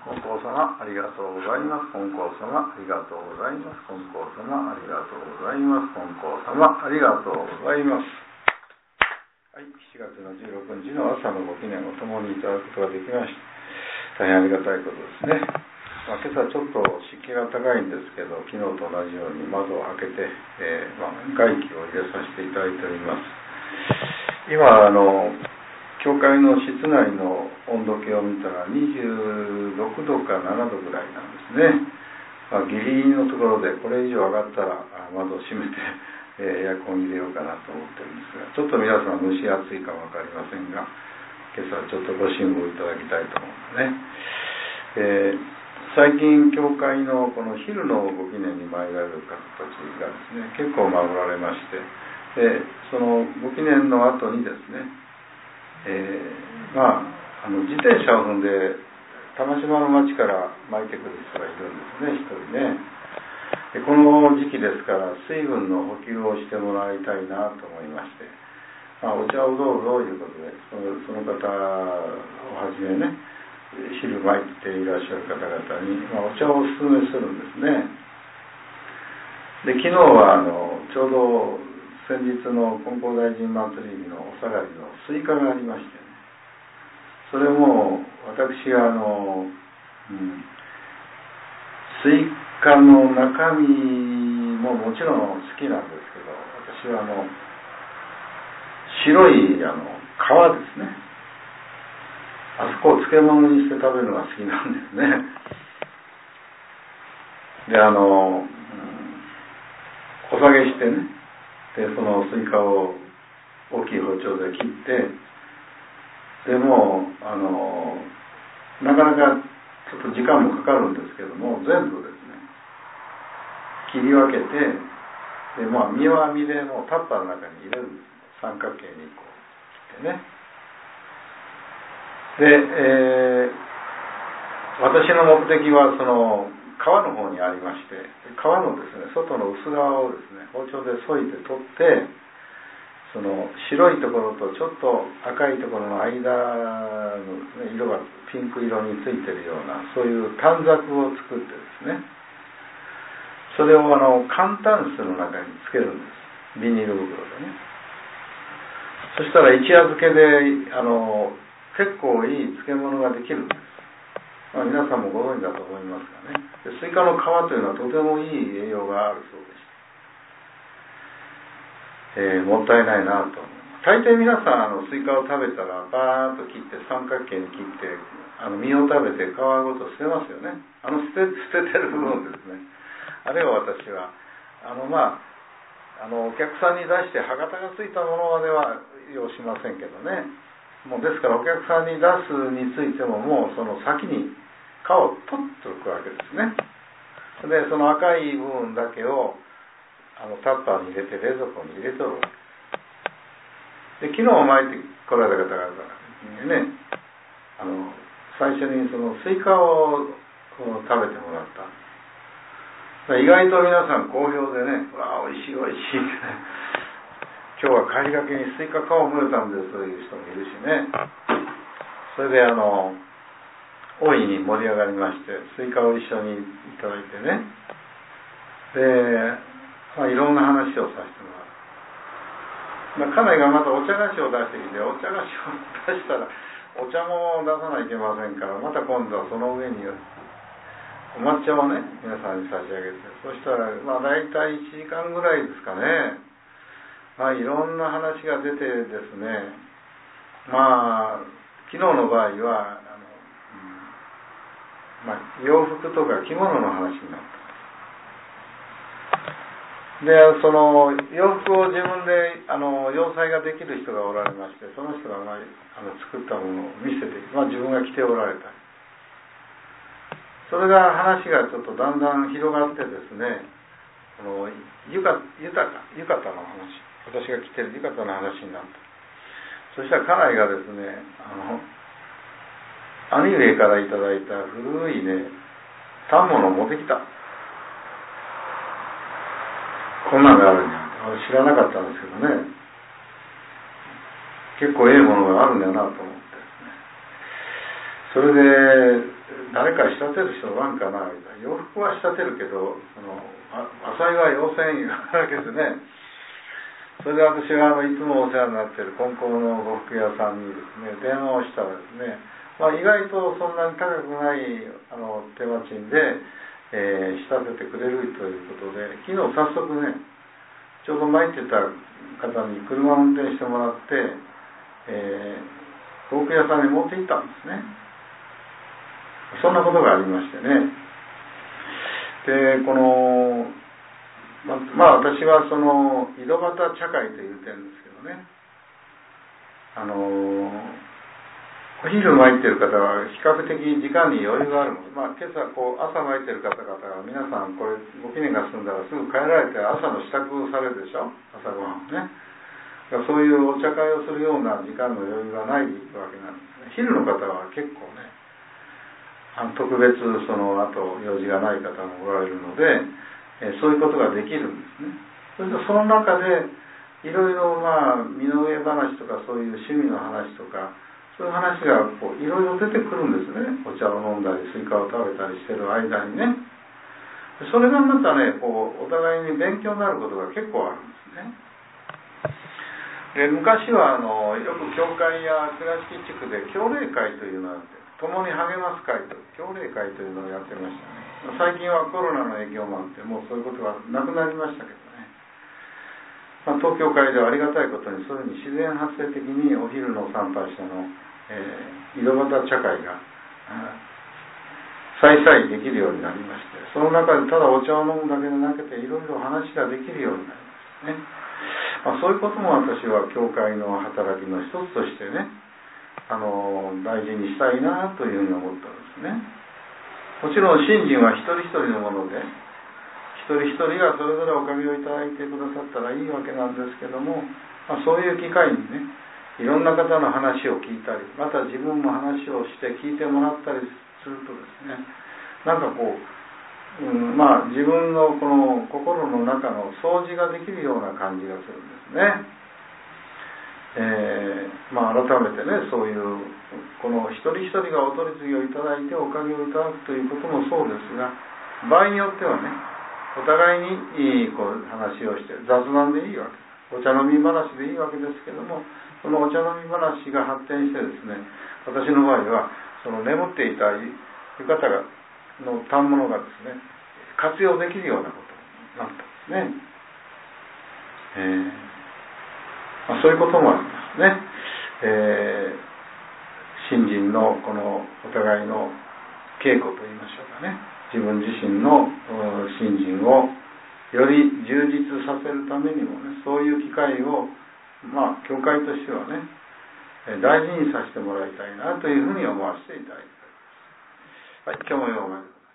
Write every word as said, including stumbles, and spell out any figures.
金光様ありがとうございます。金光様ありがとうございます。金光様ありがとうございます。金光様ありがとうございます。はい、しちがつのじゅうろくにちの朝のご記念を共にいただくことができました。大変ありがたいことですね。まあ、今朝ちょっと湿気が高いんですけど、昨日と同じように窓を開けて、えーまあ、外気を入れさせていただいております。今あの教会の室内の温度計を見たらにじゅうろくどかななどぐらいなんですね。まあ、ギリギリのところでこれ以上上がったら窓を閉めて、えー、エアコン入れようかなと思ってるんですが、ちょっと皆さん蒸し暑いかも分かりませんが、今朝ちょっとご辛抱いただきたいと思うんですね。えー、最近教会のこの昼のご記念に参られる方たちがですね、結構まあおられまして、でそのご記念の後にですね、えー、まあ、あの自転車を踏んで玉島の町から参ってくる人がいるんですね、一人ね。でこの時期ですから水分の補給をしてもらいたいなと思いまして、まあ、お茶をどうぞということでその、その方をはじめね、昼参っていらっしゃる方々に、まあ、お茶をお勧めするんですね。で昨日はあのちょうど先日の金光大臣祭り日のお下がりのスイカがありましてね、それも私はあの、うん、スイカの中身ももちろん好きなんですけど、私はあの白いあの皮ですね、あそこを漬物にして食べるのが好きなんですね。であの、うん、お下げしてね、でそのスイカを大きい包丁で切って、でもあのなかなかちょっと時間もかかるんですけども、全部ですね切り分けて、で、まあ、実は実でもうタッパーの中に入れるんです。三角形にこう切ってね。で、えー、私の目的はその皮の方にありまして、皮のですね外の薄皮をですね包丁で削いで取って、その白いところとちょっと赤いところの間のですね色がピンク色についてるような、そういう短冊を作ってですね、それをあの簡単酢の中につけるんです、ビニール袋でね。そしたら一夜漬けであの結構いい漬物ができるんです。まあ、皆さんもご存知だと思いますがね。でスイカの皮というのはとてもいい栄養があるそうでして、えー、もったいないなと思う。大抵皆さんあのスイカを食べたらバーッと切って三角形に切ってあの実を食べて皮ごと捨てますよね。あの捨て、捨ててる部分ですね。あれを私はあのまああのお客さんに出して歯型がついたものまでは要しませんけどね。もうですからお客さんに出すについてももうその先に皮を取っておくわけですね。でその赤い部分だけをあのタッパーに入れて冷蔵庫に入れておるわけです。で昨日巻いてこられた方々にね、あの最初にそのスイカをこう食べてもらった。意外と皆さん好評でね、わあおいしいおいしいってね、今日は帰りがけにスイカ皮をむれたんですという人もいるしね。それであの大いに盛り上がりまして、スイカを一緒にいただいてね、で、まあ、いろんな話をさせてもらう。まあ、家内がまたお茶菓子を出してきて、お茶菓子を出したらお茶も出さないといけませんから、また今度はその上にお抹茶をね皆さんに差し上げて、そしたらまあ大体いちじかんぐらいですかね、まあいろんな話が出てですね、まあ昨日の場合はあの、うんまあ、洋服とか着物の話になった。でその洋服を自分であの洋裁ができる人がおられまして、その人が、まあ、あの作ったものを見せて、まあ、自分が着ておられた。それが話がちょっとだんだん広がってですね、この浴衣浴衣の話、私が着てる浴衣の話になった。そしたら家内がですね、あの兄上からいただいた古いね反物を持ってきた。こんなのがあるんや。知らなかったんですけどね、結構ええものがあるんだなと思ってですね、それで誰かか仕立てる人おらんかなみたいな。洋服は仕立てるけど、その浅井は要せんいうわけですね。それで私があのいつもお世話になっている金工の呉服屋さんにですね、電話をしたらですね、まあ、意外とそんなに高くないあの手間賃で、えー、仕立ててくれるということで、昨日早速ね、ちょうど参ってた方に車を運転してもらって、えー、呉服屋さんに持って行ったんですね。そんなことがありましてね。で、このま, まあ私はその井戸端茶会という点ですけどね、あのお昼参っている方は比較的時間に余裕があるので、まあ、今朝こう朝参っている方々は皆さんこれご記念が済んだらすぐ帰られて朝の支度をされるでしょ、朝ごはんね。そういうお茶会をするような時間の余裕がないわけなんですね。昼の方は結構ね、あの特別その後用事がない方もおられるので、えー、そういうことができるんですね。それとその中でいろいろまあ身の上話とかそういう趣味の話とかそういう話がこういろいろ出てくるんですね。お茶を飲んだりスイカを食べたりしてる間にね。それがまたねこうお互いに勉強になることが結構あるんですね。で昔はあのよく教会や倉敷地区で教例会というのをやって共に励ます会と教例会というのをやってましたね。最近はコロナの影響もあってもうそういうことがなくなりましたけどね、まあ、東京会ではありがたいことにそういうふうに自然発生的にお昼の参拝者の、えー、井戸端茶会が再々できるようになりまして、その中でただお茶を飲むだけでなくていろいろ話ができるようになりましたね。まあ、そういうことも私は教会の働きの一つとしてね、あの大事にしたいなというふうに思ったんですね。もちろん信心は一人一人のもので、一人一人がそれぞれおかげをいただいてくださったらいいわけなんですけども、まあ、そういう機会にね、いろんな方の話を聞いたり、また自分も話をして聞いてもらったりするとですね、なんかこう、うん、まあ自分のこの心の中の掃除ができるような感じがするんですね。えー、まあ改めてね、そういうこの一人一人がお取り次ぎをいただいておかげをいただくということもそうですが、場合によってはね、お互いにこう話をして雑談でいいわけ、お茶飲み話でいいわけですけども、そのお茶飲み話が発展してですね、私の場合はその眠っていた浴衣がの反物がですね、活用できるようなことになったんですね。えーまあ、そういうこともありますね。えー、信心のこのお互いの稽古といいましょうかね、自分自身の信心をより充実させるためにもね、そういう機会をまあ教会としてはね、大事にさせてもらいたいなというふうに思わせていただいております。はい、今日もよう